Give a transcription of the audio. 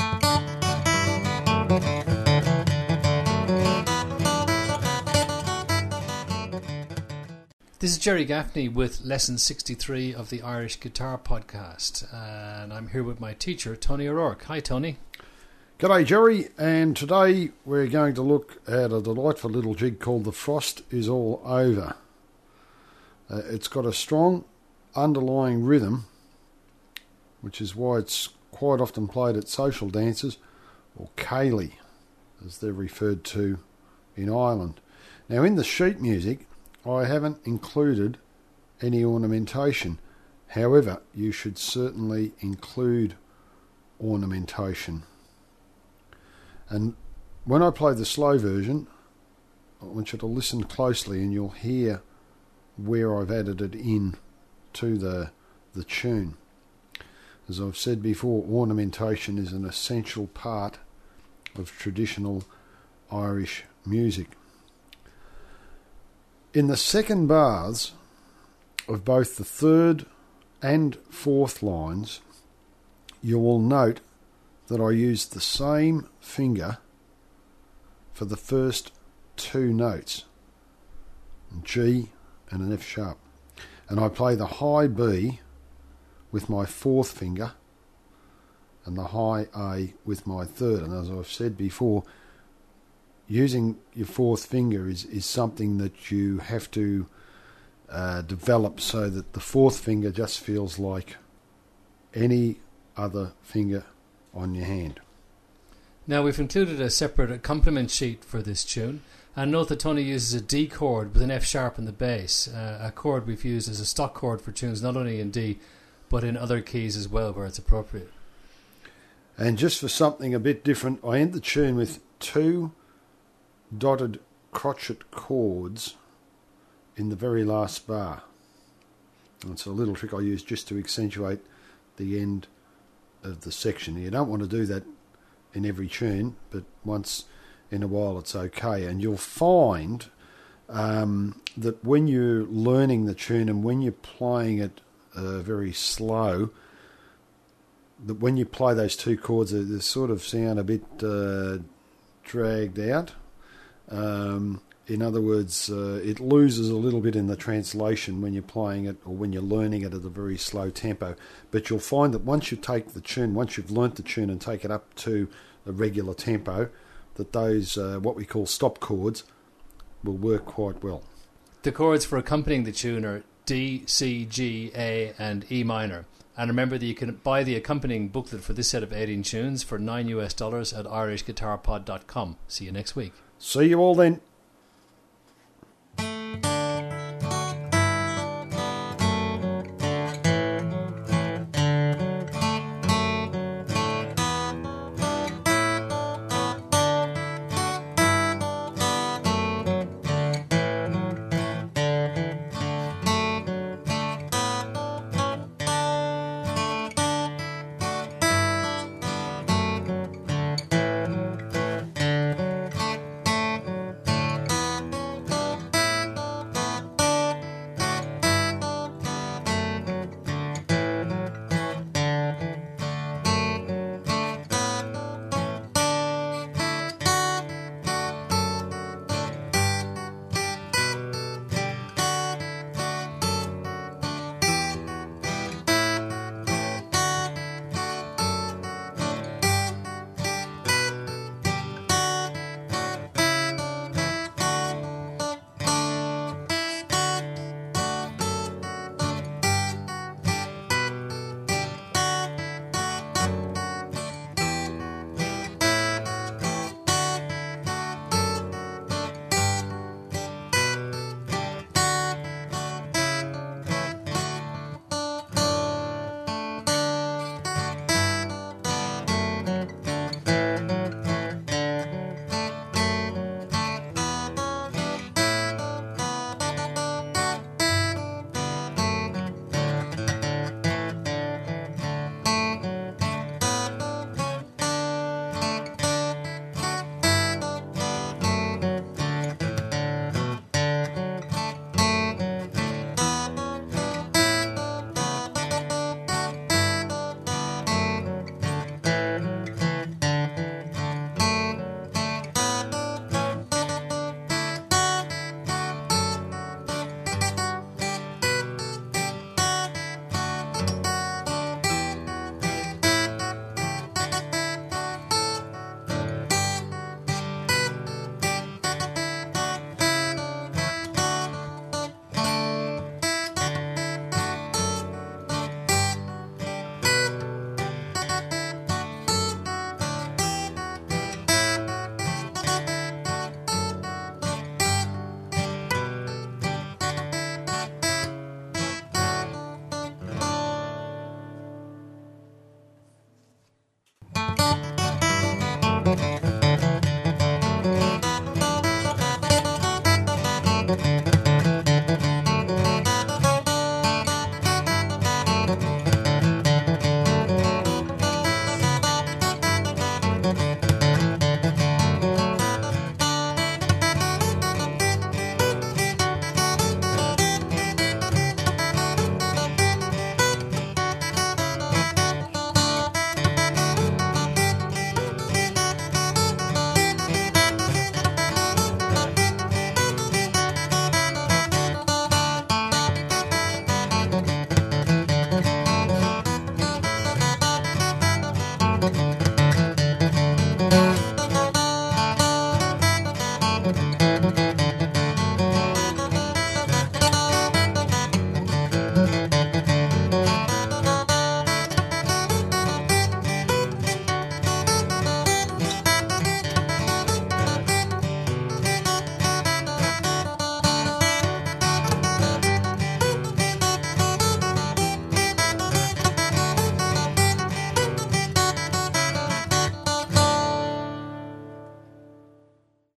This is Jerry Gaffney with Lesson 63 of the Irish Guitar Podcast, and I'm here with my teacher, Tony O'Rourke. Hi, Tony. G'day, Jerry, and today we're going to look at a delightful little jig called The Frost Is All Over. It's got a strong underlying rhythm, which is why it's quite often played at social dances, or ceilidh, as they're referred to in Ireland. Now, in the sheet music, I haven't included any ornamentation. However, you should certainly include ornamentation. And when I play the slow version, I want you to listen closely and you'll hear where I've added it in to the tune. As I've said before, ornamentation is an essential part of traditional Irish music. In the second bars of both the third and fourth lines, you will note that I used the same finger for the first two notes, G and an F sharp. And I play the high B with my fourth finger and the high A with my third. And as I've said before, using your fourth finger is something that you have to develop so that the fourth finger just feels like any other finger on your hand. Now, we've included a separate accompaniment sheet for this tune, and note that Tony uses a D chord with an F sharp in the bass, a chord we've used as a stock chord for tunes not only in D but in other keys as well where it's appropriate. And just for something a bit different, I end the tune with two dotted crotchet chords in the very last bar. And it's a little trick I use just to accentuate the end of the section. You don't want to do that in every tune, but once in a while it's okay. And you'll find that when you're learning the tune and when you're playing it very slow, that when you play those two chords, they sort of sound a bit dragged out. In other words, it loses a little bit in the translation when you're playing it or when you're learning it at a very slow tempo. But you'll find that once you take the tune, once you've learnt the tune and take it up to a regular tempo, that those, what we call stop chords, will work quite well. The chords for accompanying the tune are D, C, G, A and E minor. And remember that you can buy the accompanying booklet for this set of 18 tunes for $9 at irishguitarpod.com. See you next week. See you all then. Bye.